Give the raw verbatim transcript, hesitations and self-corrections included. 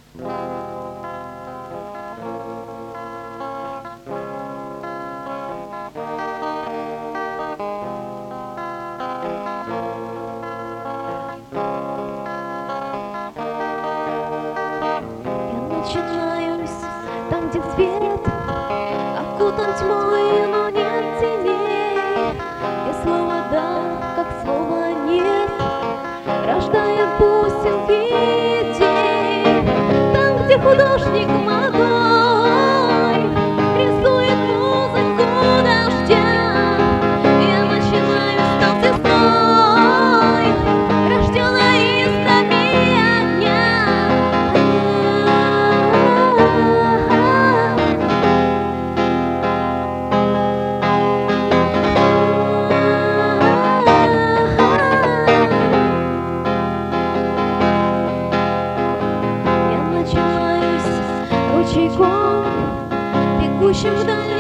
Начинаюсь там, где свет окутан тьмой, но нет теней, где слово «да», как слово «нет», рождает бусинки идей. Там, где художник молодой рисует музыку дождя, я начинаюсь там, где сной, рожденной искрами огня. Ручейком, бегущим вдали.